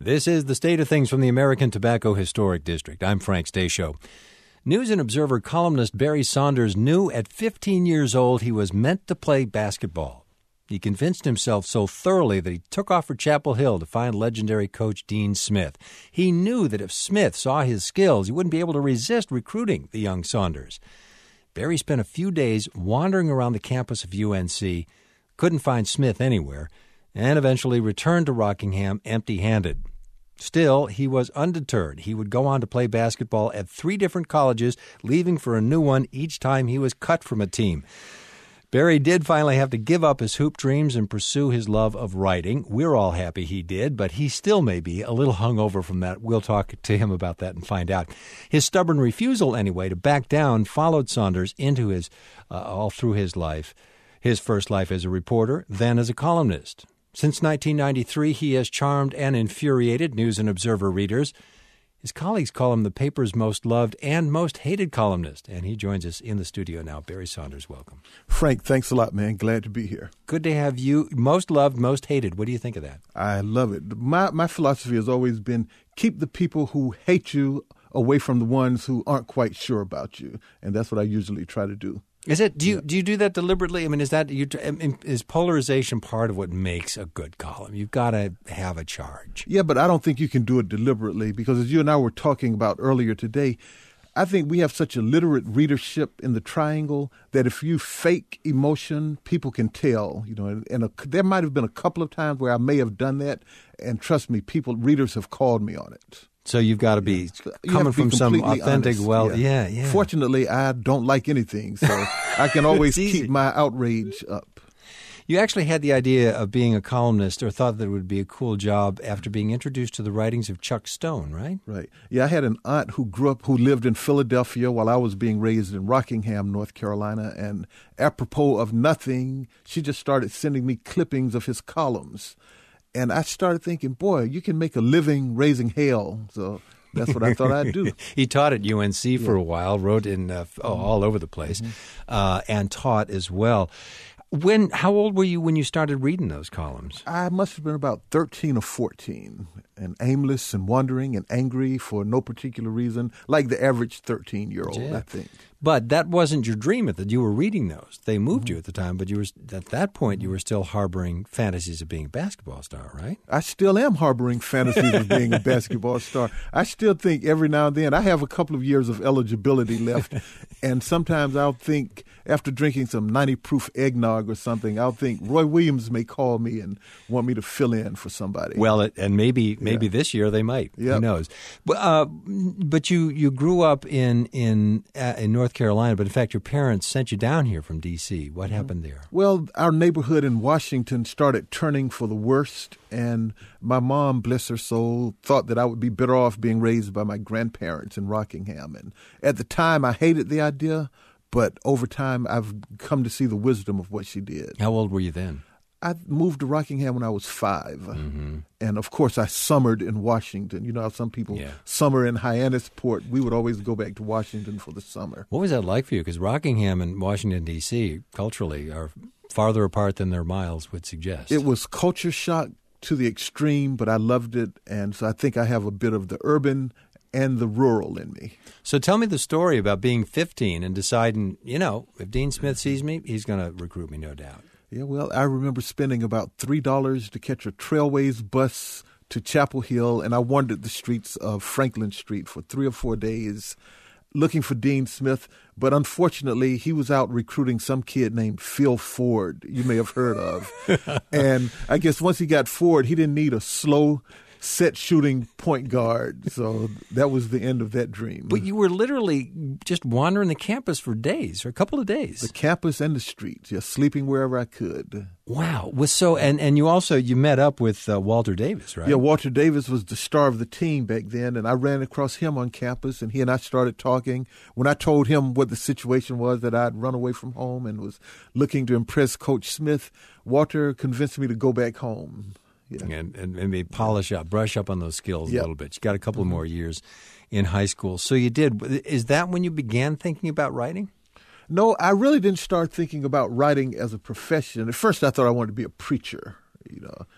This is the State of Things from the American Tobacco Historic District. I'm Frank Stasio. News and Observer columnist Barry Saunders knew at 15 years old he was meant to play basketball. He convinced himself so thoroughly that he took off for Chapel Hill to find legendary coach Dean Smith. He knew that if Smith saw his skills, he wouldn't be able to resist recruiting the young Saunders. Barry spent a few days wandering around the campus of UNC, couldn't find Smith anywhere, and eventually returned to Rockingham empty-handed. Still, he was undeterred. He would go on to play basketball at 3 different colleges, leaving for a new one each time he was cut from a team. Barry did finally have to give up his hoop dreams and pursue his love of writing. We're all happy he did, but he still may be a little hungover from that. We'll talk to him about that and find out. His stubborn refusal, anyway, to back down followed Saunders into his all through his life. His first life as a reporter, then as a columnist. Since 1993, he has charmed and infuriated News and Observer readers. His colleagues call him the paper's most loved and most hated columnist, and he joins us in the studio now. Barry Saunders, welcome. Frank, thanks a lot, man. Glad to be here. Good to have you. Most loved, most hated. What do you think of that? I love it. My philosophy has always been keep the people who hate you away from the ones who aren't quite sure about you, and that's what I usually try to do. Is it? Do you do that deliberately? I mean, is polarization part of what makes a good column? You've got to have a charge. Yeah, but I don't think you can do it deliberately because, as you and I were talking about earlier today, I think we have such a literate readership in the Triangle that if you fake emotion, people can tell. You know, and there might have been a couple of times where I may have done that, and trust me, readers have called me on it. So you've got to be coming from some authentic, honest. Yeah. Fortunately, I don't like anything, so I can always keep my outrage up. You actually had the idea of being a columnist or thought that it would be a cool job after being introduced to the writings of Chuck Stone, right? Right. Yeah, I had an aunt who lived in Philadelphia while I was being raised in Rockingham, North Carolina, and apropos of nothing, she just started sending me clippings of his columns. And I started thinking, boy, you can make a living raising hell. So that's what I thought I'd do. He taught at UNC for a while, wrote in all over the place, and taught as well. How old were you when you started reading those columns? I must have been about 13 or 14, and aimless and wandering and angry for no particular reason, like the average 13-year-old, I think. But that wasn't your dream that you were reading those. They moved you at the time, but you were at that point you were still harboring fantasies of being a basketball star, right? I still am harboring fantasies of being a basketball star. I still think every now and then I have a couple of years of eligibility left, and sometimes I'll think after drinking some 90-proof eggnog or something, I'll think Roy Williams may call me and want me to fill in for somebody. Well, and maybe this year they might. Yep. Who knows? But you grew up in North Carolina, but in fact your parents sent you down here from D.C. What happened there? Well, our neighborhood in Washington started turning for the worst, and my mom, bless her soul, thought that I would be better off being raised by my grandparents in Rockingham. And at the time, I hated the idea, but over time, I've come to see the wisdom of what she did. How old were you then? I moved to Rockingham when I was 5. And, of course, I summered in Washington. You know how some people summer in Hyannisport. We would always go back to Washington for the summer. What was that like for you? Because Rockingham and Washington, D.C., culturally, are farther apart than their miles would suggest. It was culture shock to the extreme, but I loved it. And so I think I have a bit of the urban and the rural in me. So tell me the story about being 15 and deciding, if Dean Smith sees me, he's going to recruit me, no doubt. Yeah, well, I remember spending about $3 to catch a Trailways bus to Chapel Hill, and I wandered the streets of Franklin Street for 3 or 4 days looking for Dean Smith. But unfortunately, he was out recruiting some kid named Phil Ford, you may have heard of. And I guess once he got Ford, he didn't need a slow set shooting point guard. So that was the end of that dream. But you were literally just wandering the campus for days, or a couple of days. The campus and the streets, just sleeping wherever I could. Wow. And you met up with Walter Davis, right? Yeah, Walter Davis was the star of the team back then, and I ran across him on campus, and he and I started talking. When I told him what the situation was, that I'd run away from home and was looking to impress Coach Smith, Walter convinced me to go back home. Yeah. And maybe brush up on those skills a little bit. You got a couple more years in high school. So you did. Is that when you began thinking about writing? No, I really didn't start thinking about writing as a profession. At first, I thought I wanted to be a preacher,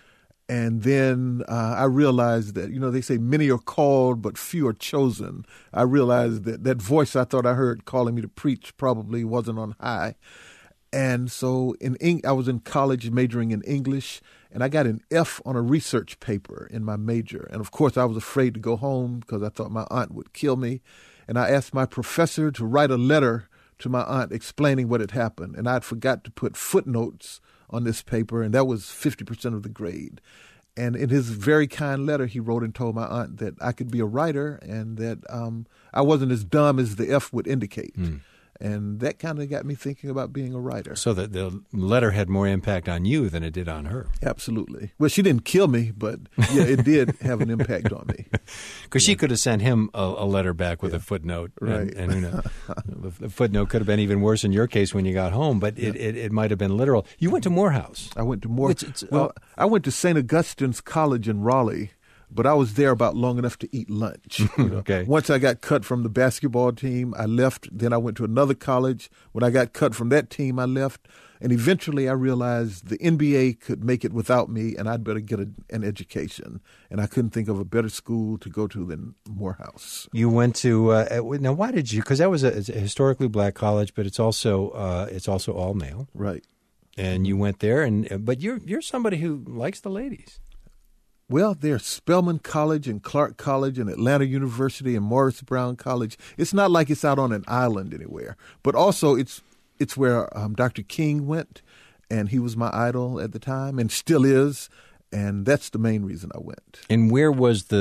And then I realized that, they say many are called, but few are chosen. I realized that that voice I thought I heard calling me to preach probably wasn't on high. And so I was in college majoring in English, and I got an F on a research paper in my major. And, of course, I was afraid to go home because I thought my aunt would kill me. And I asked my professor to write a letter to my aunt explaining what had happened. And I'd forgot to put footnotes on this paper, and that was 50% of the grade. And in his very kind letter, he wrote and told my aunt that I could be a writer and that I wasn't as dumb as the F would indicate. And that kind of got me thinking about being a writer. So that the letter had more impact on you than it did on her. Absolutely. Well, she didn't kill me, but yeah, it did have an impact on me. Because she could have sent him a letter back with a footnote. Right. And the footnote could have been even worse in your case when you got home, but it might have been literal. You went to Morehouse. I went to Morehouse. I went to St. Augustine's College in Raleigh, but I was there about long enough to eat lunch. Okay. Once I got cut from the basketball team, I left. Then I went to another college. When I got cut from that team, I left. And eventually I realized the NBA could make it without me, and I'd better get an education. And I couldn't think of a better school to go to than Morehouse. You went to now. Why did you? Because that was a historically black college, but it's also all male, right? And you went there, but you're somebody who likes the ladies. Well, there's Spelman College and Clark College and Atlanta University and Morris Brown College. It's not like it's out on an island anywhere, but also it's where Dr. King went, and he was my idol at the time and still is, and that's the main reason I went. And were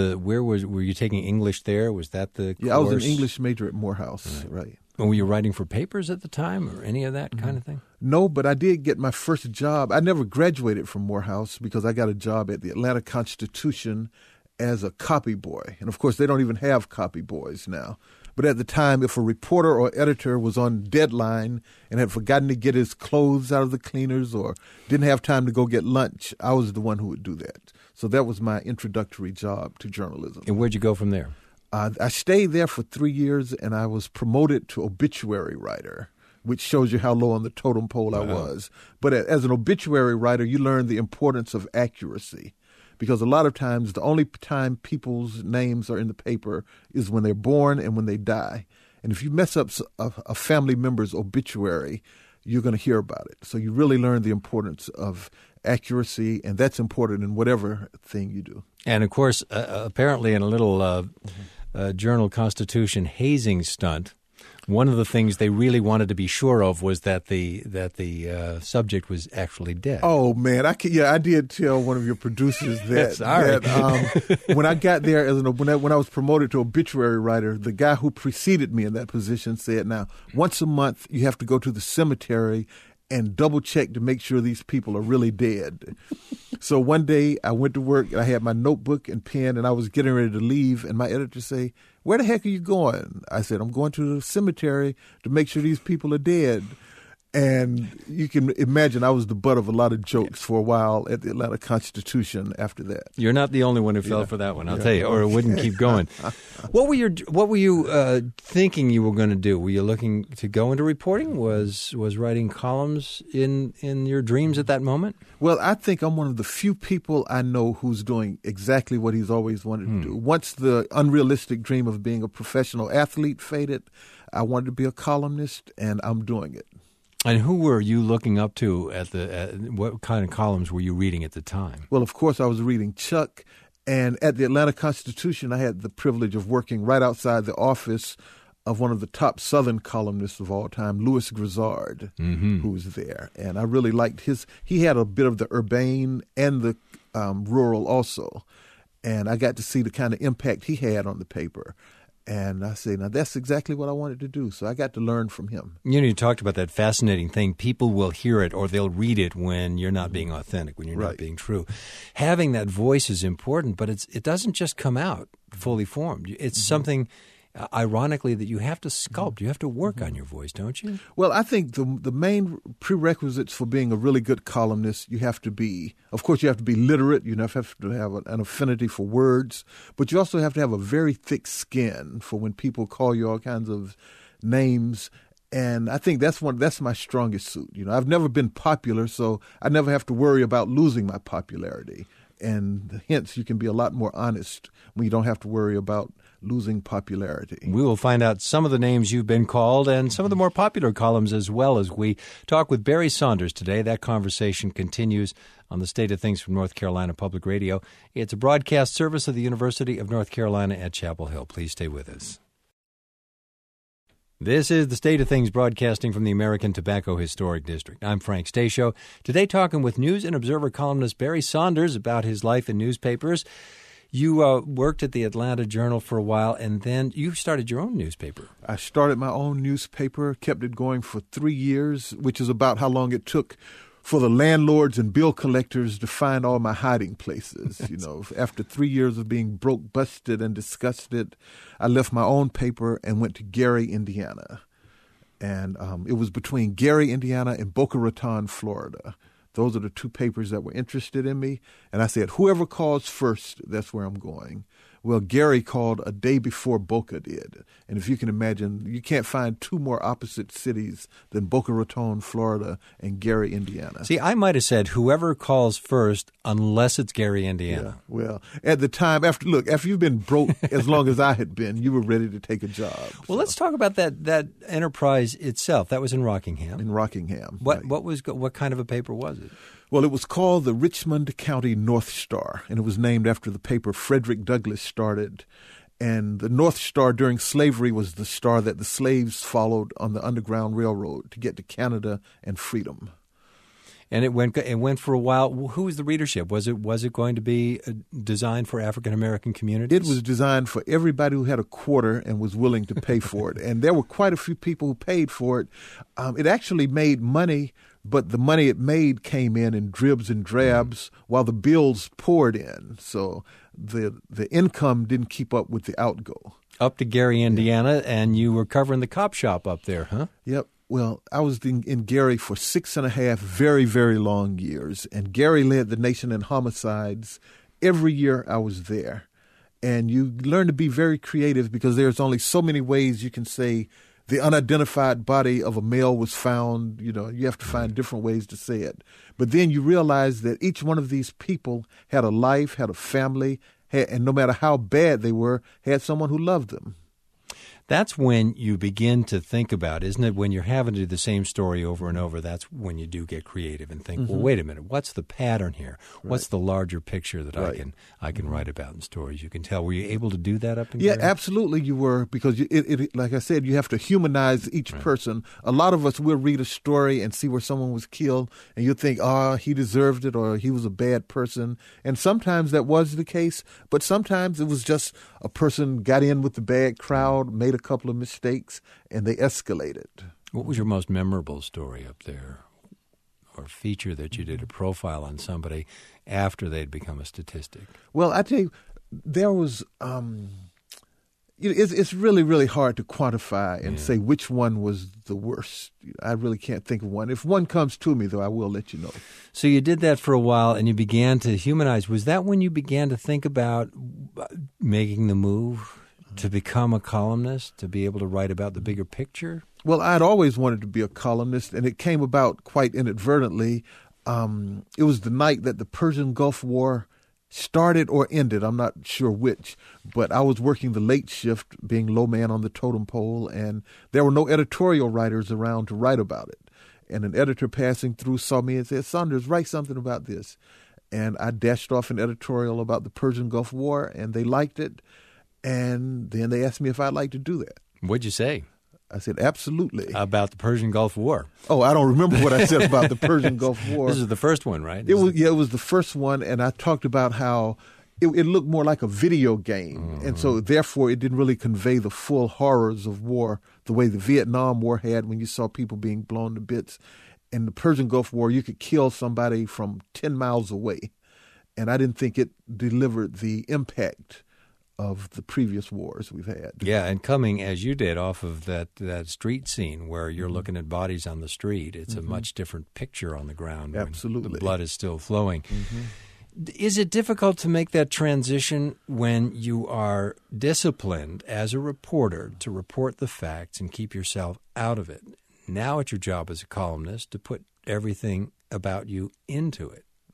you taking English there? Was that the course? Yeah, I was an English major at Morehouse, right. And were you writing for papers at the time or any of that kind of thing? No, but I did get my first job. I never graduated from Morehouse because I got a job at the Atlanta Constitution as a copy boy. And, of course, they don't even have copy boys now. But at the time, if a reporter or editor was on deadline and had forgotten to get his clothes out of the cleaners or didn't have time to go get lunch, I was the one who would do that. So that was my introductory job to journalism. And where'd you go from there? I stayed there for 3 years, and I was promoted to obituary writer, which shows you how low on the totem pole I was. But as an obituary writer, you learn the importance of accuracy, because a lot of times the only time people's names are in the paper is when they're born and when they die. And if you mess up a family member's obituary, you're going to hear about it. So you really learn the importance of accuracy, and that's important in whatever thing you do. And, of course, apparently in a little Journal-Constitution hazing stunt, one of the things they really wanted to be sure of was that the subject was actually dead. Oh man, I did tell one of your producers that when I got there when I was promoted to obituary writer, the guy who preceded me in that position said, "Now, once a month you have to go to the cemetery and double check to make sure these people are really dead." So one day I went to work and I had my notebook and pen and I was getting ready to leave, and my editor said, "Where the heck are you going?" I said, "I'm going to the cemetery to make sure these people are dead." And you can imagine I was the butt of a lot of jokes for a while at the Atlanta Constitution after that. You're not the only one who fell for that one, I'll tell you, or it wouldn't keep going. What were you thinking you were going to do? Were you looking to go into reporting? Was writing columns in your dreams at that moment? Well, I think I'm one of the few people I know who's doing exactly what he's always wanted to do. Once the unrealistic dream of being a professional athlete faded, I wanted to be a columnist, and I'm doing it. And who were you looking up to what kind of columns were you reading at the time? Well, of course, I was reading Chuck. And at the Atlanta Constitution, I had the privilege of working right outside the office of one of the top Southern columnists of all time, Louis Grizzard, who was there. And I really liked he had a bit of the urbane and the rural also. And I got to see the kind of impact he had on the paper. And I say, now that's exactly what I wanted to do. So I got to learn from him. You talked about that fascinating thing. People will hear it or they'll read it when you're not being authentic, when you're not being true. Having that voice is important, but it doesn't just come out fully formed. It's something, ironically, that you have to sculpt. You have to work on your voice, don't you? Well, I think the main prerequisites for being a really good columnist, you have to be, of course, you have to be literate. You have to have an affinity for words, but you also have to have a very thick skin for when people call you all kinds of names. And I think that's my strongest suit. I've never been popular, so I never have to worry about losing my popularity. and hence you can be a lot more honest when you don't have to worry about losing popularity. We will find out some of the names you've been called and some of the more popular columns as well as we talk with Barry Saunders today. That conversation continues on the State of Things from North Carolina Public Radio. It's a broadcast service of the University of North Carolina at Chapel Hill. Please stay with us. This is the State of Things broadcasting from the American Tobacco Historic District. I'm Frank Stasio. Today talking with News and Observer columnist Barry Saunders about his life in newspapers. You worked at the Atlanta Journal for a while, and then you started your own newspaper. I started my own newspaper, kept it going for 3 years, which is about how long it took for the landlords and bill collectors to find all my hiding places. After 3 years of being broke, busted, and disgusted, I left my own paper and went to Gary, Indiana. And it was between Gary, Indiana, and Boca Raton, Florida. Those are the two papers that were interested in me. And I said, whoever calls first, that's where I'm going. Well, Gary called a day before Boca did. And if you can imagine, you can't find two more opposite cities than Boca Raton, Florida, and Gary, Indiana. See, I might have said whoever calls first, unless it's Gary, Indiana. Yeah, well, at the time, after you've been broke as long as I had been, you were ready to take a job. Well, let's talk about that enterprise itself. That was in Rockingham. In Rockingham. What kind of a paper was it? Well, it was called the Richmond County North Star, and it was named after the paper Frederick Douglass started. And the North Star during slavery was the star that the slaves followed on the Underground Railroad to get to Canada and freedom. And it went for a while. Who was the readership? Was it going to be designed for African American communities? It was designed for everybody who had a quarter and was willing to pay for it. And there were quite a few people who paid for it. It actually made money, but the money it made came in dribs and drabs while the bills poured in. So the income didn't keep up with the outgo. Up to Gary, Indiana, and you were covering the cop shop up there, huh? Yep. Well, I was in Gary for 6.5 very, very long years, and Gary led the nation in homicides. Every year I was there, and you learn to be very creative because there's only so many ways you can say the unidentified body of a male was found. You have to find different ways to say it. But then you realize that each one of these people had a life, had a family, and no matter how bad they were, had someone who loved them. That's when you begin to think about, isn't it, when you're having to do the same story over and over, that's when you do get creative and think, well, wait a minute, what's the pattern here? Right. What's the larger picture that I can write about in stories? You can tell. Were you able to do that up in Gary? Yeah, absolutely you were, because it like I said, you have to humanize each person. A lot of us will read a story and see where someone was killed, and you think, he deserved it, or he was a bad person. And sometimes that was the case, but sometimes it was just a person got in with the bad crowd, made a couple of mistakes, and they escalated. What was your most memorable story up there, or feature that you did, a profile on somebody after they'd become a statistic? Well, I tell you, there was it's really, really hard to quantify and say which one was the worst. I really can't think of one. If one comes to me, though, I will let you know. So you did that for a while, and you began to humanize. Was that when you began to think about making the move to become a columnist, to be able to write about the bigger picture? Well, I'd always wanted to be a columnist, and it came about quite inadvertently. It was the night that the Persian Gulf War started or ended. I'm not sure which, but I was working the late shift, being low man on the totem pole, and there were no editorial writers around to write about it. And an editor passing through saw me and said, "Saunders, write something about this." And I dashed off an editorial about the Persian Gulf War, and they liked it. And then they asked me if I'd like to do that. What'd you say? I said, absolutely. About the Persian Gulf War. Oh, I don't remember what I said about the Persian Gulf War. This is the first one, right? It was the first one, and I talked about how it looked more like a video game. And so, therefore, it didn't really convey the full horrors of war the way the Vietnam War had, when you saw people being blown to bits. In the Persian Gulf War, you could kill somebody from 10 miles away. And I didn't think it delivered the impact of the previous wars we've had. Yeah, and coming, as you did, off of that street scene where you're looking at bodies on the street, it's a much different picture on the ground. Absolutely. The blood is still flowing. Is it difficult to make that transition when you are disciplined as a reporter to report the facts and keep yourself out of it? Now it's your job as a columnist to put everything about you into it.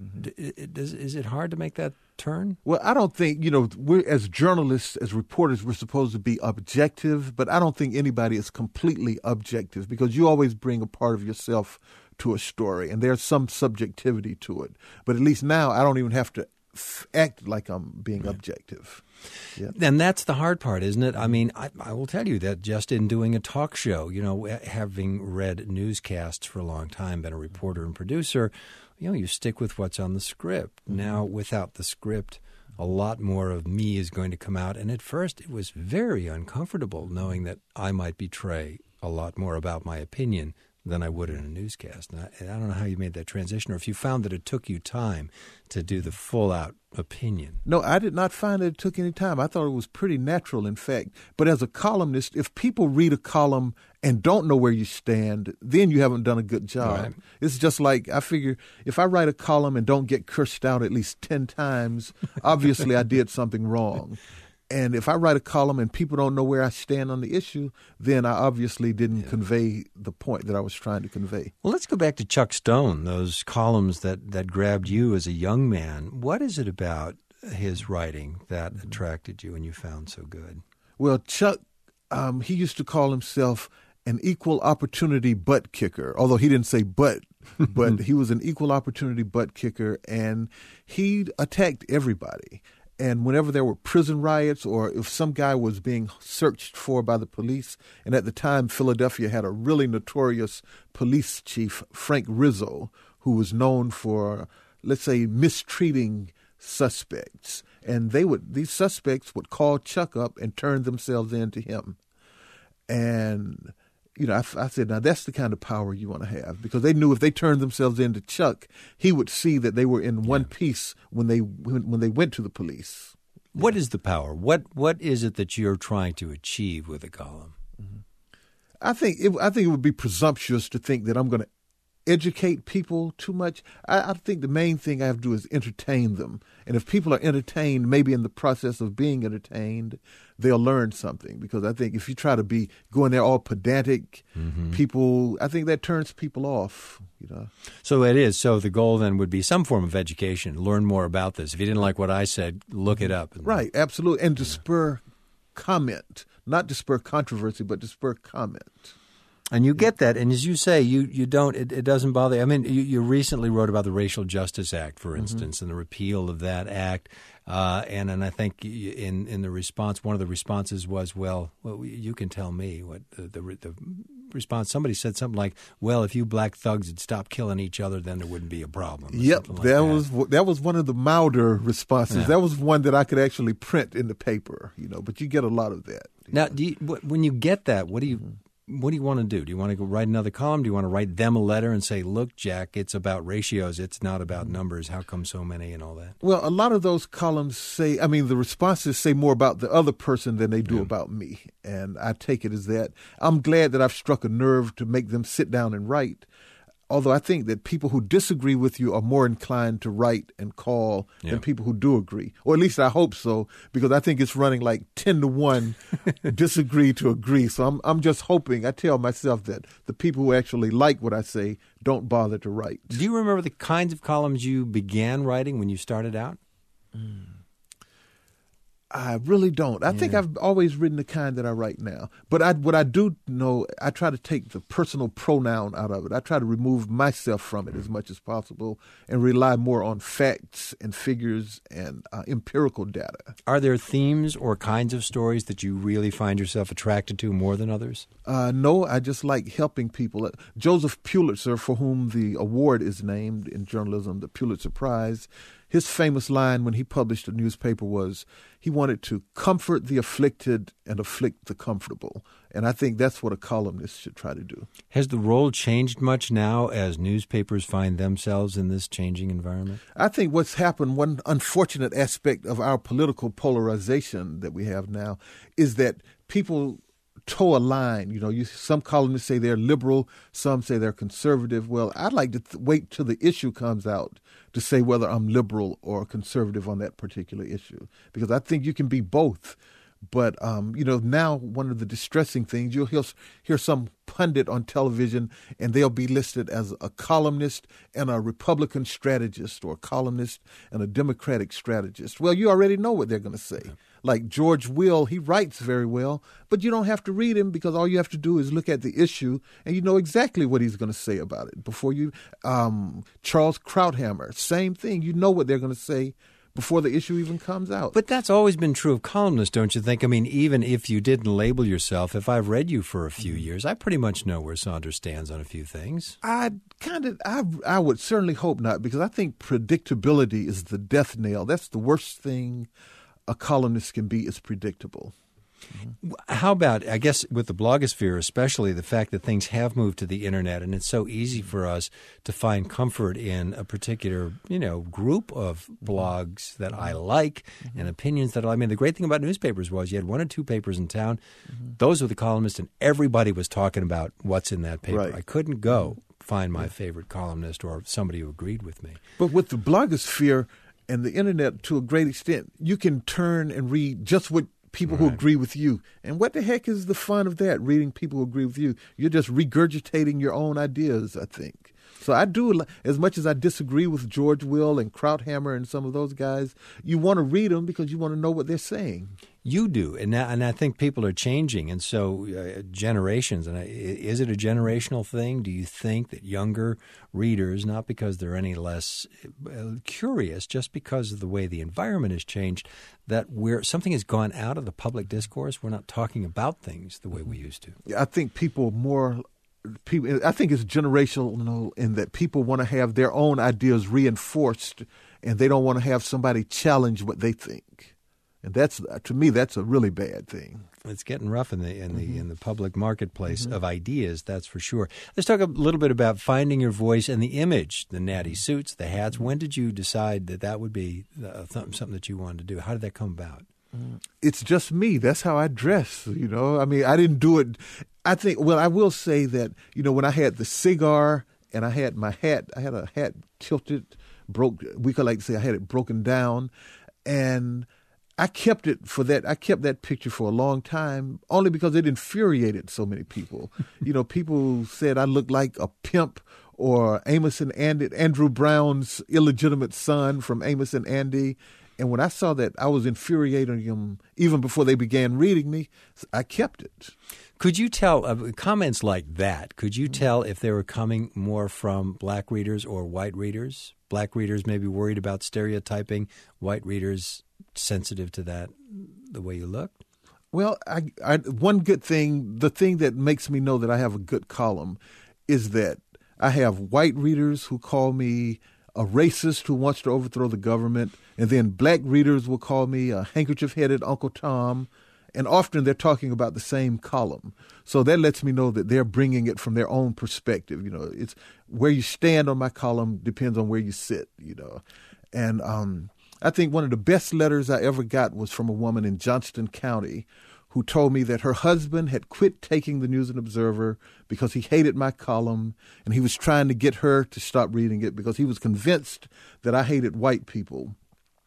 Is it hard to make that turn? Well, I don't think, we're as journalists, as reporters, we're supposed to be objective, but I don't think anybody is completely objective because you always bring a part of yourself to a story, and there's some subjectivity to it. But at least now I don't even have to act like I'm being objective. Yeah. And that's the hard part, isn't it? I mean, I will tell you that just in doing a talk show, having read newscasts for a long time, been a reporter and producer, you stick with what's on the script. Mm-hmm. Now, without the script, a lot more of me is going to come out. And at first, it was very uncomfortable knowing that I might betray a lot more about my opinion than I would in a newscast. And I don't know how you made that transition, or if you found that it took you time to do the full-out opinion. No, I did not find that it took any time. I thought it was pretty natural, in fact. But as a columnist, if people read a column and don't know where you stand, then you haven't done a good job. Right. It's just like, I figure, if I write a column and don't get cursed out at least 10 times, obviously I did something wrong. And if I write a column and people don't know where I stand on the issue, then I obviously didn't convey the point that I was trying to convey. Well, let's go back to Chuck Stone, those columns that grabbed you as a young man. What is it about his writing that attracted you and you found so good? Well, Chuck, he used to call himself an equal opportunity butt kicker, although he didn't say butt, but he was an equal opportunity butt kicker, and he attacked everybody. And whenever there were prison riots or if some guy was being searched for by the police, and at the time Philadelphia had a really notorious police chief, Frank Rizzo, who was known for, let's say, mistreating suspects. And these suspects would call Chuck up and turn themselves in to him. And I said, now that's the kind of power you want to have, because they knew if they turned themselves into Chuck, he would see that they were in one piece when they went to the police. What is the power? What is it that you're trying to achieve with a column? Mm-hmm. I think it would be presumptuous to think that I'm going to educate people too much. I think the main thing I have to do is entertain them. And if people are entertained, maybe in the process of being entertained, they'll learn something. Because I think if you try to go in there all pedantic, people, I think that turns people off. So it is. So the goal then would be some form of education. Learn more about this. If you didn't like what I said, look it up. Right, absolutely. And to spur comment, not to spur controversy, but to spur comment. And you get that, and as you say, you don't. It doesn't bother you. I mean, you recently wrote about the Racial Justice Act, for instance, and the repeal of that act. And I think in the response, one of the responses was, well, you can tell me what the response. Somebody said something like, "Well, if you black thugs had stopped killing each other, then there wouldn't be a problem." Yep, that was one of the milder responses. Yeah. That was one that I could actually print in the paper. But you get a lot of that. Now, when you get that, what do you want to do? Do you want to go write another column? Do you want to write them a letter and say, look, Jack, it's about ratios. It's not about numbers. How come so many and all that? Well, a lot of those columns the responses say more about the other person than they do about me. And I take it as that. I'm glad that I've struck a nerve to make them sit down and write. Although I think that people who disagree with you are more inclined to write and call than people who do agree. Or at least I hope so, because I think it's running like 10-1 disagree to agree. So I'm just hoping, I tell myself that the people who actually like what I say don't bother to write. Do you remember the kinds of columns you began writing when you started out? I really don't. I think I've always written the kind that I write now. But what I do know, I try to take the personal pronoun out of it. I try to remove myself from it as much as possible and rely more on facts and figures and empirical data. Are there themes or kinds of stories that you really find yourself attracted to more than others? No, I just like helping people. Joseph Pulitzer, for whom the award is named in journalism, the Pulitzer Prize, his famous line when he published a newspaper was, he wanted to comfort the afflicted and afflict the comfortable. And I think that's what a columnist should try to do. Has the role changed much now as newspapers find themselves in this changing environment? I think what's happened, one unfortunate aspect of our political polarization that we have now, is that people toe a line. Some columnists say they're liberal, some say they're conservative. Well, I'd like to wait till the issue comes out to say whether I'm liberal or conservative on that particular issue, because I think you can be both. But, now one of the distressing things, you'll hear some pundit on television and they'll be listed as a columnist and a Republican strategist, or a columnist and a Democratic strategist. Well, you already know what they're going to say. Like George Will, he writes very well, but you don't have to read him, because all you have to do is look at the issue and you know exactly what he's going to say about it. Before you, Charles Krauthammer, same thing. You know what they're going to say before the issue even comes out. But that's always been true of columnists, don't you think? I mean, even if you didn't label yourself, if I've read you for a few years, I pretty much know where Saunders stands on a few things. I would certainly hope not, because I think predictability is the death knell. That's the worst thing a columnist can be, is predictable. How about, I guess, with the blogosphere, especially the fact that things have moved to the internet, and it's so easy for us to find comfort in a particular, group of blogs that I like and opinions that I mean, the great thing about newspapers was you had one or two papers in town. Those were the columnists, and everybody was talking about what's in that paper. Right. I couldn't go find my favorite columnist or somebody who agreed with me. But with the blogosphere and the internet, to a great extent, you can turn and read just what people who agree with you. And what the heck is the fun of that, reading people who agree with you? You're just regurgitating your own ideas, I think. So I do, as much as I disagree with George Will and Krauthammer and some of those guys, you want to read them because you want to know what they're saying. You do, and I think people are changing, and so generations. And is it a generational thing? Do you think that younger readers, not because they're any less curious, just because of the way the environment has changed, that something has gone out of the public discourse? We're not talking about things the way we used to. I think I think it's generational in that people want to have their own ideas reinforced, and they don't want to have somebody challenge what they think. And that's, to me, that's a really bad thing. It's getting rough in the public marketplace of ideas, that's for sure. Let's talk a little bit about finding your voice and the image, the natty suits, the hats. When did you decide that would be something that you wanted to do? How did that come about? It's just me. That's how I dress, I mean, I didn't do it. I think, well, I will say that, when I had the cigar and I had my hat, I had a hat tilted, we could like to say I had it broken down, and I kept it for that. I kept that picture for a long time, only because it infuriated so many people. People said I looked like a pimp, or Amos and Andy, Andrew Brown's illegitimate son from Amos and Andy. And when I saw that I was infuriating them even before they began reading me, I kept it. Could you tell, comments like that, could you tell if they were coming more from black readers or white readers? Black readers maybe worried about stereotyping, white readers sensitive to that, the way you look? Well, one good thing, the thing that makes me know that I have a good column, is that I have white readers who call me a racist who wants to overthrow the government, and then black readers will call me a handkerchief-headed Uncle Tom, and often they're talking about the same column. So that lets me know that they're bringing it from their own perspective. It's where you stand on my column depends on where you sit, And I think one of the best letters I ever got was from a woman in Johnston County who told me that her husband had quit taking the News and Observer because he hated my column, and he was trying to get her to stop reading it because he was convinced that I hated white people.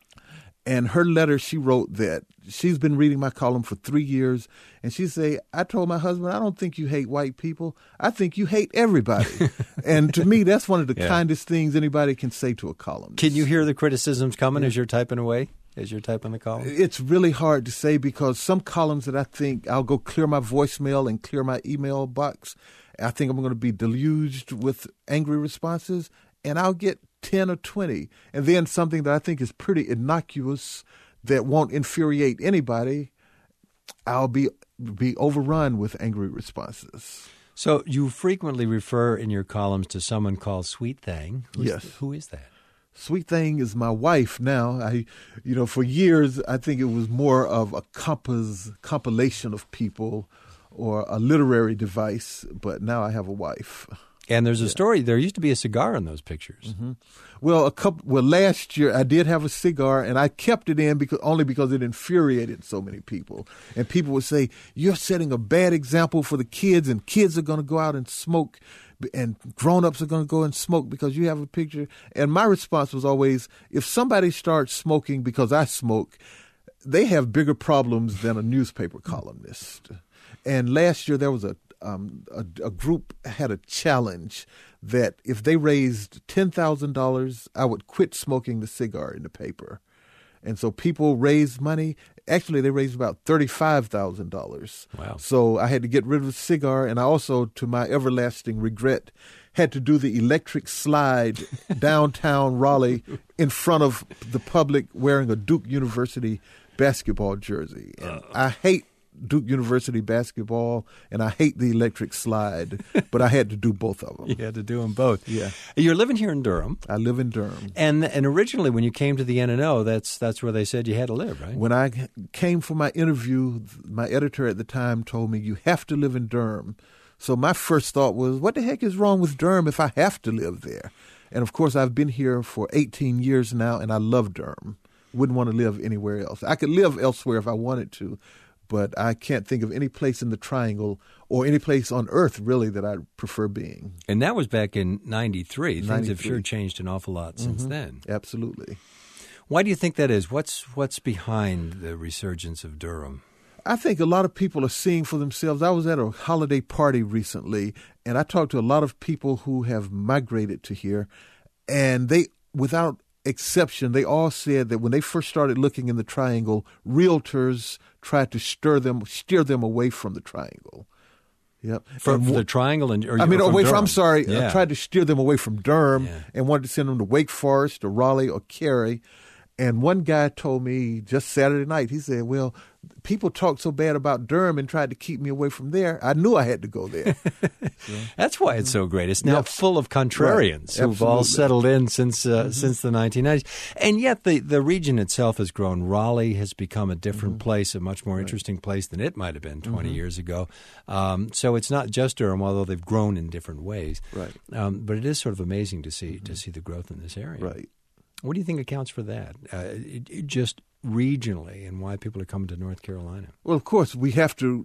And her letter, she wrote that she's been reading my column for 3 years, and she said, I told my husband, I don't think you hate white people. I think you hate everybody. And to me, that's one of the kindest things anybody can say to a columnist. Can you hear the criticisms coming as you're typing away, as you're typing the column? It's really hard to say, because some columns that I think I'll go clear my voicemail and clear my email box, I think I'm going to be deluged with angry responses, and I'll get 10 or 20. And then something that I think is pretty innocuous that won't infuriate anybody, I'll be overrun with angry responses. So you frequently refer in your columns to someone called Sweet Thing. Who is that? Sweet Thing is my wife now. For years, I think it was more of a compilation of people or a literary device, but now I have a wife. And there's a story. There used to be a cigar in those pictures. Mm-hmm. Well, last year I did have a cigar, and I kept it in only because it infuriated so many people. And people would say, "You're setting a bad example for the kids, and kids are going to go out and smoke, and grown-ups are going to go and smoke because you have a picture." And my response was always, if somebody starts smoking because I smoke, they have bigger problems than a newspaper columnist. And last year there was a group had a challenge that if they raised $10,000, I would quit smoking the cigar in the paper. And so people raised money. Actually, they raised about $35,000. Wow. So I had to get rid of the cigar, and I also, to my everlasting regret, had to do the electric slide downtown Raleigh in front of the public wearing a Duke University basketball jersey. And I hate Duke University basketball, and I hate the electric slide, but I had to do both of them. You had to do them both. Yeah. You're living here in Durham. I live in Durham. And originally when you came to the N&O, that's where they said you had to live, right? When I came for my interview, my editor at the time told me, you have to live in Durham. So my first thought was, what the heck is wrong with Durham if I have to live there? And, of course, I've been here for 18 years now, and I love Durham. Wouldn't want to live anywhere else. I could live elsewhere if I wanted to, but I can't think of any place in the Triangle or any place on earth, really, that I prefer being. And that was back in 93. Things have sure changed an awful lot since then. Absolutely. Why do you think that is? What's behind the resurgence of Durham? I think a lot of people are seeing for themselves. I was at a holiday party recently, and I talked to a lot of people who have migrated to here, and they, without exception, they all said that when they first started looking in the Triangle, realtors tried to steer them away from the Triangle. Yep. From the Triangle? Away Durham. I'm sorry. Yeah. I tried to steer them away from Durham and wanted to send them to Wake Forest or Raleigh or Cary. And one guy told me just Saturday night, he said, well, people talked so bad about Durham and tried to keep me away from there. I knew I had to go there. That's why it's so great. It's now full of contrarians who've all settled in since the 1990s. And yet the region itself has grown. Raleigh has become a different place, a much more interesting place than it might have been 20 years ago. So it's not just Durham, although they've grown in different ways. Right. But it is sort of amazing to see the growth in this area. Right. What do you think accounts for that, just regionally, and why people are coming to North Carolina? Well, of course, we have to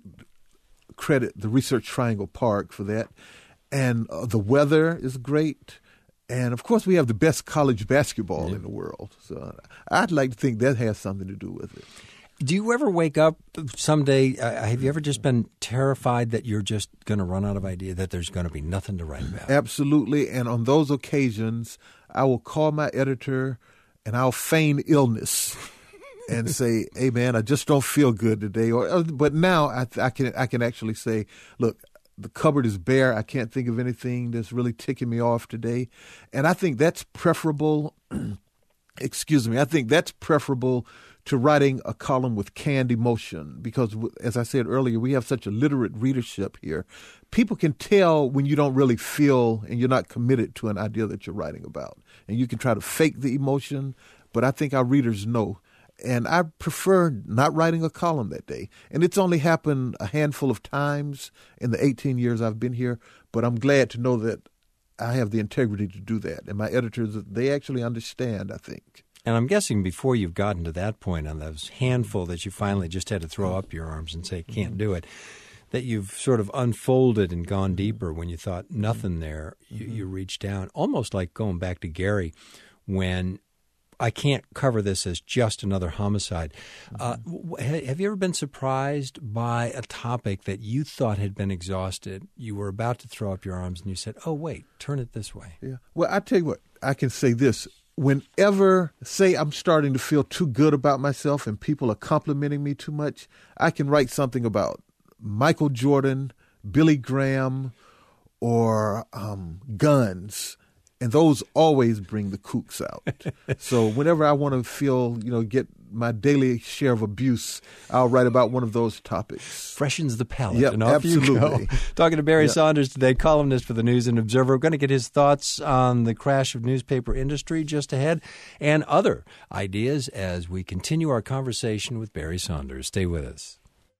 credit the Research Triangle Park for that. And the weather is great. And, of course, we have the best college basketball in the world. So I'd like to think that has something to do with it. Do you ever wake up someday, have you ever just been terrified that you're just going to run out of idea, that there's going to be nothing to write about? Absolutely. And on those occasions, I will call my editor and I'll feign illness and say, hey, man, I just don't feel good today. But now I can actually say, look, the cupboard is bare. I can't think of anything that's really ticking me off today. And I think that's preferable. I think that's preferable to writing a column with canned emotion because, as I said earlier, we have such a literate readership here. People can tell when you don't really feel and you're not committed to an idea that you're writing about. And you can try to fake the emotion, but I think our readers know. And I prefer not writing a column that day. And it's only happened a handful of times in the 18 years I've been here, but I'm glad to know that I have the integrity to do that. And my editors, they actually understand, I think. And I'm guessing before you've gotten to that point on those handful that you finally just had to throw up your arms and say, can't do it, that you've sort of unfolded and gone deeper when you thought nothing there, you reach down, almost like going back to Gary when I can't cover this as just another homicide. Have you ever been surprised by a topic that you thought had been exhausted? You were about to throw up your arms and you said, oh, wait, turn it this way. Yeah. Well, I tell you what, I can say this. Whenever, say, I'm starting to feel too good about myself and people are complimenting me too much, I can write something about Michael Jordan, Billy Graham, or guns. And those always bring the kooks out. So whenever I want to feel, get my daily share of abuse, I'll write about one of those topics. Freshens the palate. Yep, and off absolutely. You go. Talking to Barry Saunders today, columnist for the News and Observer. We're going to get his thoughts on the crash of newspaper industry just ahead and other ideas as we continue our conversation with Barry Saunders. Stay with us.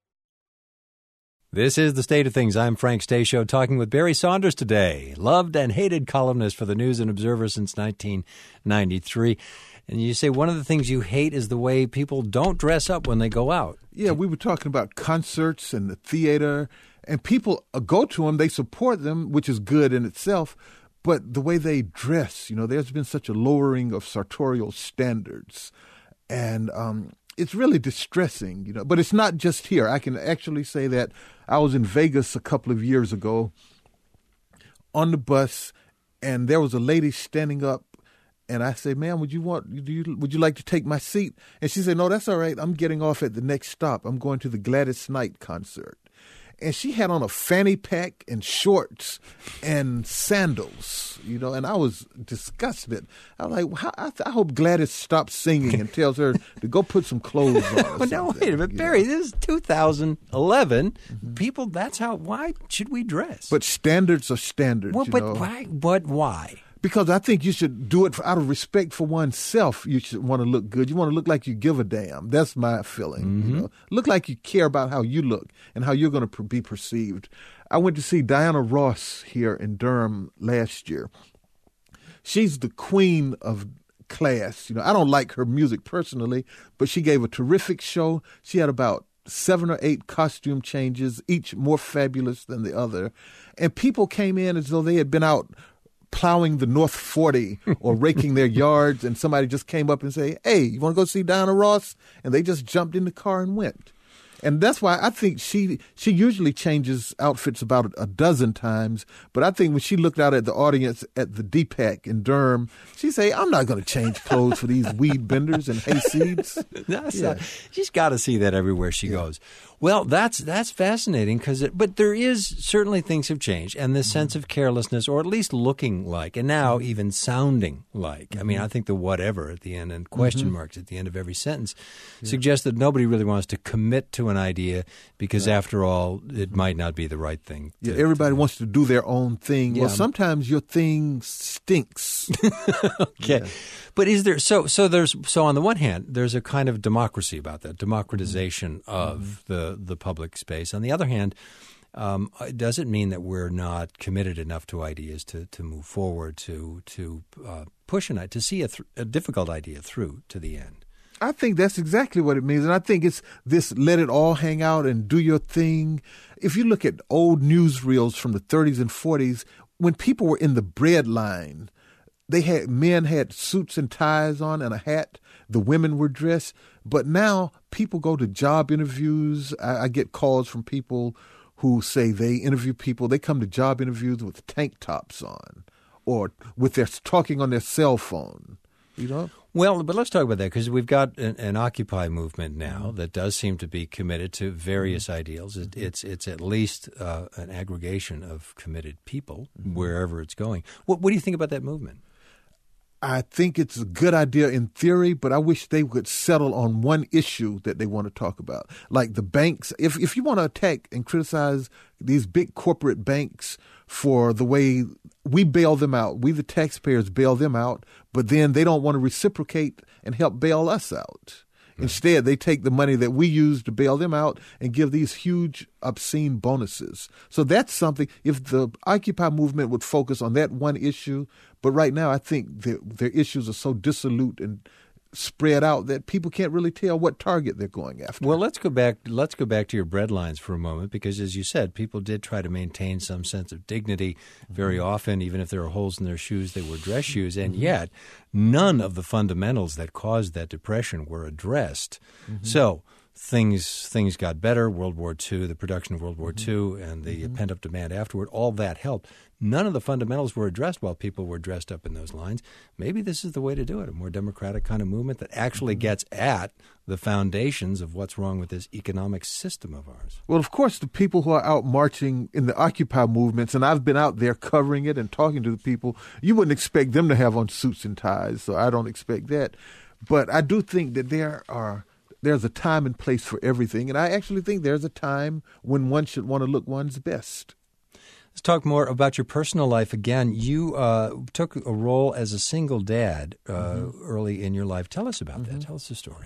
This is The State of Things. I'm Frank Stasio talking with Barry Saunders today, loved and hated columnist for the News and Observer since 1993. And you say one of the things you hate is the way people don't dress up when they go out. Yeah, we were talking about concerts and the theater, and people go to them, they support them, which is good in itself, but the way they dress, there's been such a lowering of sartorial standards. And it's really distressing, but it's not just here. I can actually say that I was in Vegas a couple of years ago on the bus, and there was a lady standing up, and I said, "Ma'am, would you like to take my seat?" And she said, "No, that's all right. I'm getting off at the next stop. I'm going to the Gladys Knight concert." And she had on a fanny pack and shorts and sandals, and I was disgusted. I was like, I hope Gladys stops singing and tells her to go put some clothes on. Well, no, wait a minute, Barry, this is 2011. People, why should we dress? But standards are standards. Well, but why? But why? Because I think you should do it out of respect for oneself. You should want to look good. You want to look like you give a damn. That's my feeling. Look like you care about how you look and how you're going to be perceived. I went to see Diana Ross here in Durham last year. She's the queen of class. I don't like her music personally, but she gave a terrific show. She had about 7 or 8 costume changes, each more fabulous than the other. And people came in as though they had been out plowing the North 40 or raking their yards, and somebody just came up and say, "Hey, you want to go see Diana Ross?" And they just jumped in the car and went. And that's why I think she usually changes outfits about a dozen times. But I think when she looked out at the audience at the DPAC in Durham, she say, "I'm not going to change clothes for these weed benders and hayseeds." She's got to see that everywhere she goes. Well, that's fascinating but there is certainly things have changed, and this sense of carelessness, or at least looking like, and now even sounding like. I mean, I think the whatever at the end and question marks at the end of every sentence suggests that nobody really wants to commit to an idea because, after all, it might not be the right thing. Everybody wants to do their own thing. Well, sometimes your thing stinks. Okay. Yeah. But is there so on the one hand, there's a kind of democracy about that, democratization of the public space. On the other hand, does it mean that we're not committed enough to ideas to move forward, to push to see a difficult idea through to the end? I think that's exactly what it means. And I think it's this let it all hang out and do your thing. If you look at old newsreels from the 30s and 40s, when people were in the bread line, men had suits and ties on and a hat. The women were dressed. But now people go to job interviews. I get calls from people who say they interview people. They come to job interviews with tank tops on or with their talking on their cell phone. Well, but let's talk about that because we've got an Occupy movement now that does seem to be committed to various ideals. It's at least an aggregation of committed people wherever it's going. What do you think about that movement? I think it's a good idea in theory, but I wish they would settle on one issue that they want to talk about. Like the banks. If you want to attack and criticize these big corporate banks for the way we bail them out, we the taxpayers bail them out, but then they don't want to reciprocate and help bail us out. Instead, they take the money that we use to bail them out and give these huge, obscene bonuses. So that's something, if the Occupy movement would focus on that one issue, but right now I think their issues are so dissolute and spread out that people can't really tell what target they're going after. Well, let's go back to your breadlines for a moment because, as you said, people did try to maintain some sense of dignity very often. Even if there were holes in their shoes, they wore dress shoes, and yet none of the fundamentals that caused that depression were addressed. So things got better. World War II, the production of World War II, and the pent-up demand afterward, all that helped. None of the fundamentals were addressed while people were dressed up in those lines. Maybe this is the way to do it, a more democratic kind of movement that actually gets at the foundations of what's wrong with this economic system of ours. Well, of course, the people who are out marching in the Occupy movements, and I've been out there covering it and talking to the people, you wouldn't expect them to have on suits and ties, so I don't expect that. But I do think that there's a time and place for everything, and I actually think there's a time when one should want to look one's best. Let's talk more about your personal life again. You took a role as a single dad early in your life. Tell us about that. Tell us the story.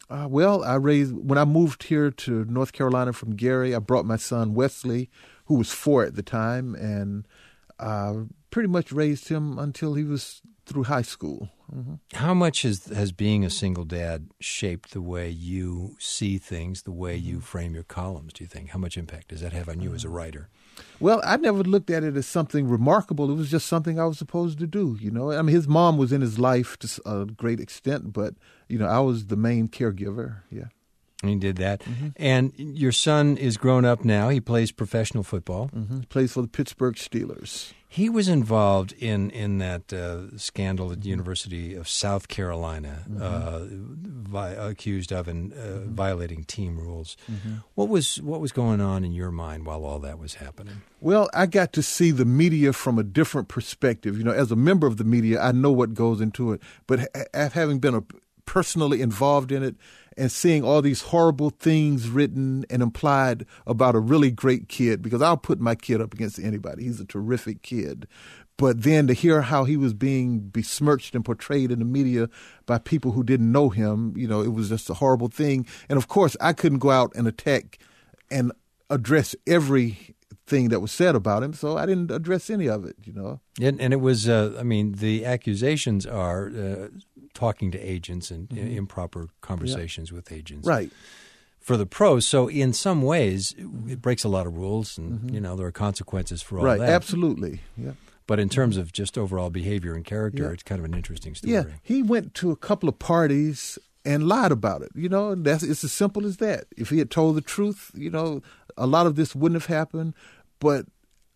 When I moved here to North Carolina from Gary, I brought my son Wesley, who was 4 at the time, and pretty much raised him until he was through high school. How much has being a single dad shaped the way you see things, the way you frame your columns, do you think? How much impact does that have on you as a writer? Well, I never looked at it as something remarkable. It was just something I was supposed to do, you know. I mean, his mom was in his life to a great extent, but, you know, I was the main caregiver, yeah. He did that. And your son is grown up now. He plays professional football. Plays for the Pittsburgh Steelers. He was involved in that scandal at the University of South Carolina, accused of violating team rules. What was going on in your mind while all that was happening? Well, I got to see the media from a different perspective. You know, as a member of the media, I know what goes into it. But having been personally involved in it and seeing all these horrible things written and implied about a really great kid, because I'll put my kid up against anybody. He's a terrific kid. But then to hear how he was being besmirched and portrayed in the media by people who didn't know him, you know, it was just a horrible thing. And of course, I couldn't go out and attack and address everything that was said about him, so I didn't address any of it, you know. And it was, the accusations are talking to agents and improper conversations with agents. Right. For the pros, so in some ways, it breaks a lot of rules, and, you know, there are consequences for all that. Right, absolutely, yeah. But in terms of just overall behavior and character, it's kind of an interesting story. Yeah, he went to a couple of parties and lied about it. You know, it's as simple as that. If he had told the truth, you know, a lot of this wouldn't have happened. But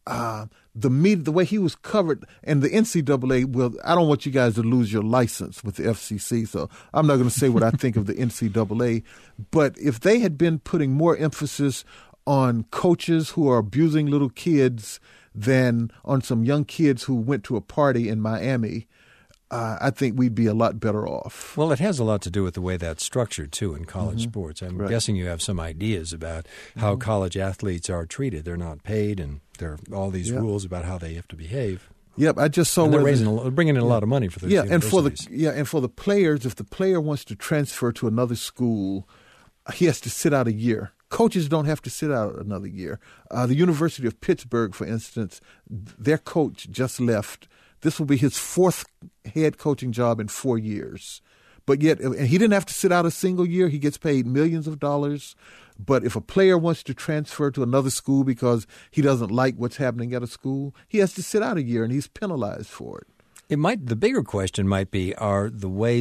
the way he was covered, and the NCAA, well, I don't want you guys to lose your license with the FCC, so I'm not going to say what I think of the NCAA. But if they had been putting more emphasis on coaches who are abusing little kids than on some young kids who went to a party in Miami, I think we'd be a lot better off. Well, it has a lot to do with the way that's structured, too, in college sports. I'm guessing you have some ideas about how college athletes are treated. They're not paid, and there are all these rules about how they have to behave. Yep, I just saw and they're bringing in a lot of money for those universities. And for the players, if the player wants to transfer to another school, he has to sit out a year. Coaches don't have to sit out another year. The University of Pittsburgh, for instance, their coach just left. This will be his fourth head coaching job in 4 years. But yet, and he didn't have to sit out a single year. He gets paid millions of dollars. But if a player wants to transfer to another school because he doesn't like what's happening at a school, he has to sit out a year, and he's penalized for it. The bigger question might be, are the way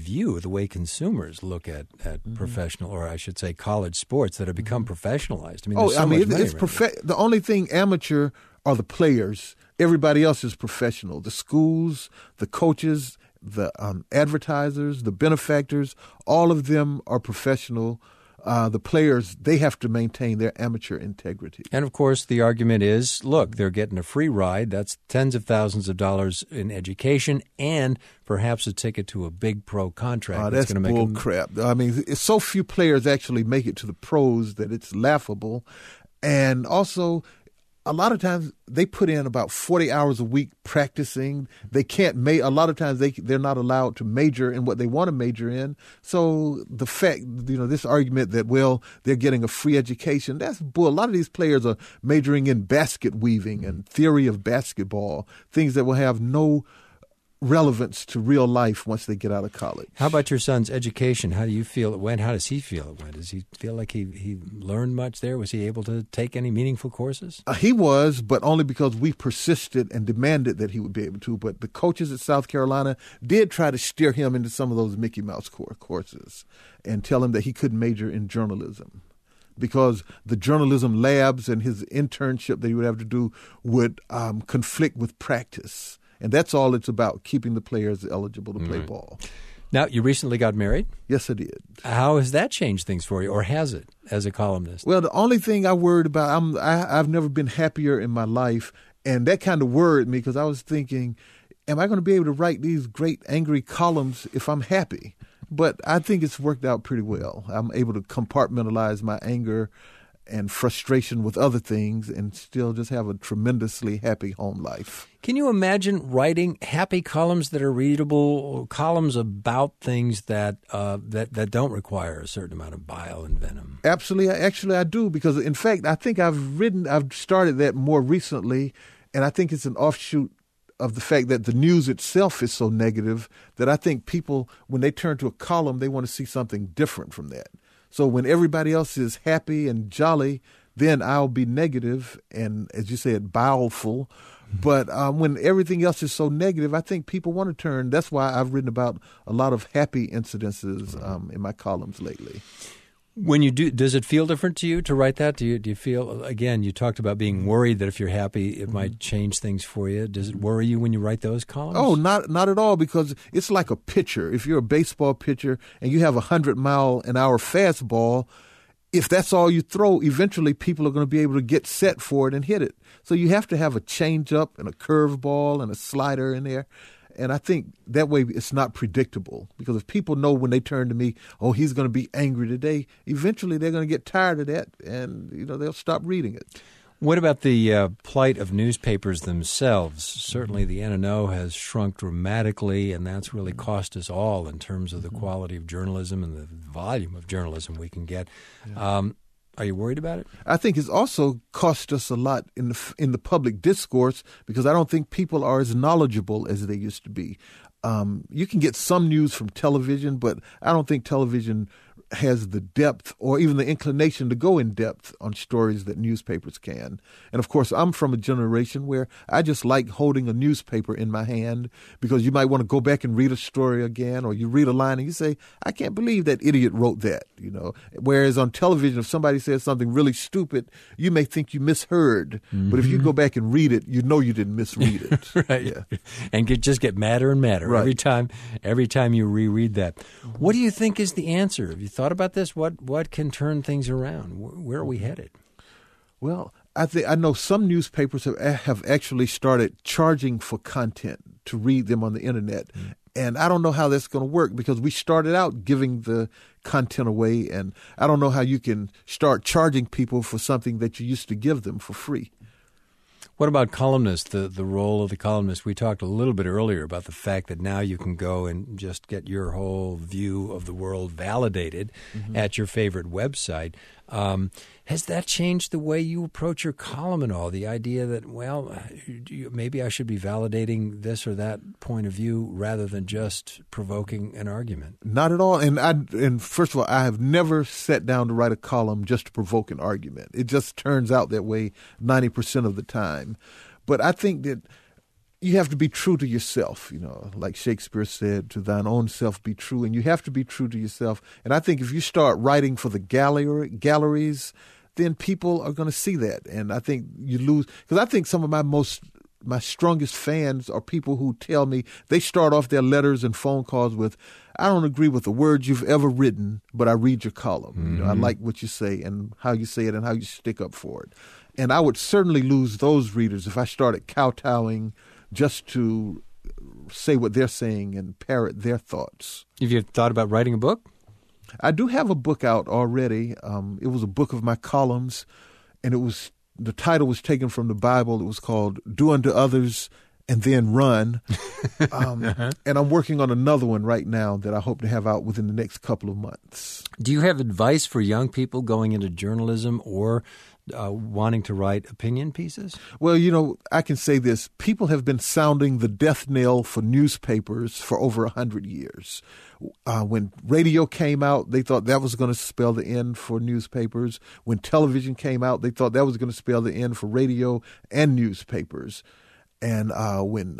consumers look at professional, or I should say college sports that have become professionalized. I mean, the only thing amateur are the players. Everybody else is professional. The schools, the coaches, the advertisers, the benefactors, all of them are professional. The players, they have to maintain their amateur integrity. And, of course, the argument is, look, they're getting a free ride. That's tens of thousands of dollars in education and perhaps a ticket to a big pro contract. That's going to bull crap. I mean, so few players actually make it to the pros that it's laughable. And also, a lot of times they put in about 40 hours a week practicing. They can't a lot of times they're not allowed to major in what they want to major in. So the fact, this argument that, well, they're getting a free education, that's bull. A lot of these players are majoring in basket weaving and theory of basketball, things that will have no relevance to real life once they get out of college. How about your son's education? How do you feel it went? How does he feel it went? Does he feel like he learned much there? Was he able to take any meaningful courses? He was, but only because we persisted and demanded that he would be able to. But the coaches at South Carolina did try to steer him into some of those Mickey Mouse courses and tell him that he couldn't major in journalism, because the journalism labs and his internship that he would have to do would conflict with practice. And that's all it's about, keeping the players eligible to play ball. Now, you recently got married? Yes, I did. How has that changed things for you, or has it, as a columnist? Well, the only thing I worried about, I've never been happier in my life, and that kind of worried me because I was thinking, am I going to be able to write these great angry columns if I'm happy? But I think it's worked out pretty well. I'm able to compartmentalize my anger and frustration with other things and still just have a tremendously happy home life. Can you imagine writing happy columns that are readable, columns about things that don't require a certain amount of bile and venom? Absolutely. Actually, I do, because, in fact, I think I've started that more recently, and I think it's an offshoot of the fact that the news itself is so negative that I think people, when they turn to a column, they want to see something different from that. So when everybody else is happy and jolly, then I'll be negative and, as you said, bowelful. But when everything else is so negative, I think people want to turn. That's why I've written about a lot of happy incidences in my columns lately. When you do, does it feel different to you to write that? Do you feel, again, you talked about being worried that if you're happy, it might change things for you. Does it worry you when you write those columns? Oh, not at all, because it's like a pitcher. If you're a baseball pitcher and you have a 100-mile-an-hour fastball, if that's all you throw, eventually people are going to be able to get set for it and hit it. So you have to have a changeup and a curveball and a slider in there. And I think that way it's not predictable, because if people know when they turn to me, oh, he's going to be angry today, eventually they're going to get tired of that and they'll stop reading it. What about the plight of newspapers themselves? Certainly the N&O has shrunk dramatically, and that's really cost us all in terms of the quality of journalism and the volume of journalism we can get. Yeah. Are you worried about it? I think it's also cost us a lot in the public discourse, because I don't think people are as knowledgeable as they used to be. You can get some news from television, but I don't think television has the depth or even the inclination to go in depth on stories that newspapers can. And of course, I'm from a generation where I just like holding a newspaper in my hand, because you might want to go back and read a story again, or you read a line and you say, I can't believe that idiot wrote that, Whereas on television, if somebody says something really stupid, you may think you misheard. Mm-hmm. But if you go back and read it, you know you didn't misread it. Right. Yeah. And just get madder and madder every time you reread that. What do you think is the answer? Have you thought about this? What can turn things around? Where are we headed? Well, I know some newspapers have actually started charging for content to read them on the internet. Mm. And I don't know how that's going to work, because we started out giving the content away, and I don't know how you can start charging people for something that you used to give them for free. What about columnists, the role of the columnist? We talked a little bit earlier about the fact that now you can go and just get your whole view of the world validated at your favorite website. Has that changed the way you approach your column at all? The idea that, well, maybe I should be validating this or that point of view rather than just provoking an argument? Not at all. And first of all, I have never sat down to write a column just to provoke an argument. It just turns out that way 90% of the time. But I think that you have to be true to yourself, like Shakespeare said, to thine own self be true. And you have to be true to yourself. And I think if you start writing for the galleries, then people are going to see that. And I think you lose, because I think some of my strongest fans are people who tell me, they start off their letters and phone calls with, I don't agree with the words you've ever written, but I read your column. Mm-hmm. I like what you say and how you say it and how you stick up for it. And I would certainly lose those readers if I started kowtowing just to say what they're saying and parrot their thoughts. Have you thought about writing a book? I do have a book out already. It was a book of my columns, and the title was taken from the Bible. It was called Do Unto Others and Then Run. And I'm working on another one right now that I hope to have out within the next couple of months. Do you have advice for young people going into journalism or wanting to write opinion pieces? Well, I can say this. People have been sounding the death knell for newspapers for over 100 years. When radio came out, they thought that was going to spell the end for newspapers. When television came out, they thought that was going to spell the end for radio and newspapers. And when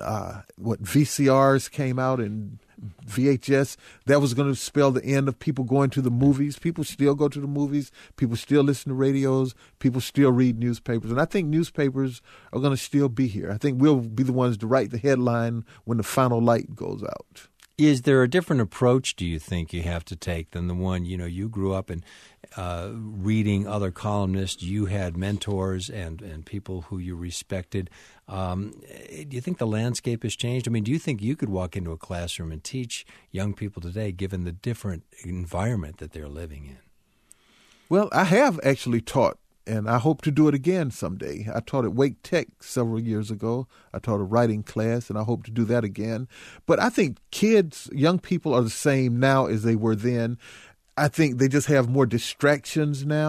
VCRs came out and VHS, that was going to spell the end of people going to the movies. People still go to the movies. People still listen to radios. People still read newspapers. And I think newspapers are going to still be here. I think we'll be the ones to write the headline when the final light goes out. Is there a different approach, do you think, you have to take than the one, you grew up in reading other columnists, you had mentors and people who you respected. Do you think the landscape has changed? I mean, do you think you could walk into a classroom and teach young people today, given the different environment that they're living in? Well, I have actually taught, and I hope to do it again someday. I taught at Wake Tech several years ago. I taught a writing class, and I hope to do that again. But I think young people are the same now as they were then. I think they just have more distractions now.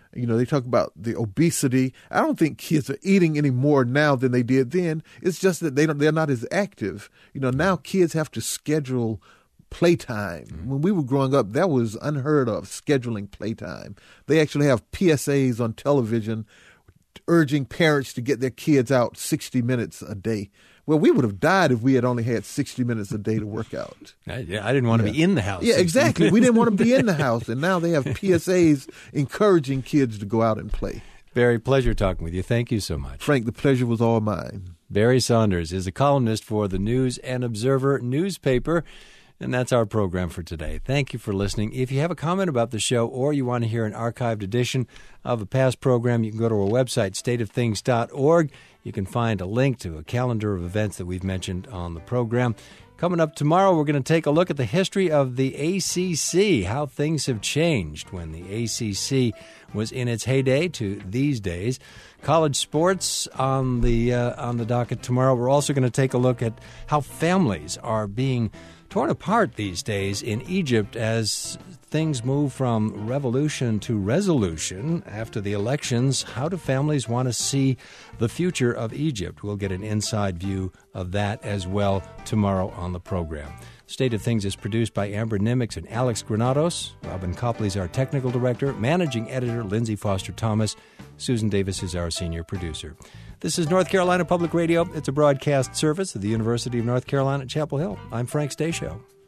They talk about the obesity. I don't think kids are eating any more now than they did then. It's just that they're not as active. Now kids have to schedule playtime. When we were growing up, that was unheard of, scheduling playtime. They actually have PSAs on television urging parents to get their kids out 60 minutes a day. Well, we would have died if we had only had 60 minutes a day to work out. I didn't want to be in the house. Yeah, exactly. We didn't want to be in the house. And now they have PSAs encouraging kids to go out and play. Barry, pleasure talking with you. Thank you so much. Frank, the pleasure was all mine. Barry Saunders is a columnist for the News and Observer newspaper. And that's our program for today. Thank you for listening. If you have a comment about the show or you want to hear an archived edition of a past program, you can go to our website, stateofthings.org. You can find a link to a calendar of events that we've mentioned on the program. Coming up tomorrow, we're going to take a look at the history of the ACC, how things have changed when the ACC was in its heyday to these days. College sports on the docket tomorrow. We're also going to take a look at how families are being torn apart these days in Egypt as things move from revolution to resolution after the elections. How do families want to see the future of Egypt? We'll get an inside view of that as well tomorrow on the program. State of Things is produced by Amber Nimitz and Alex Granados. Robin Copley is our technical director. Managing editor Lindsay Foster Thomas. Susan Davis is our senior producer. This is North Carolina Public Radio. It's a broadcast service of the University of North Carolina at Chapel Hill. I'm Frank Stashow.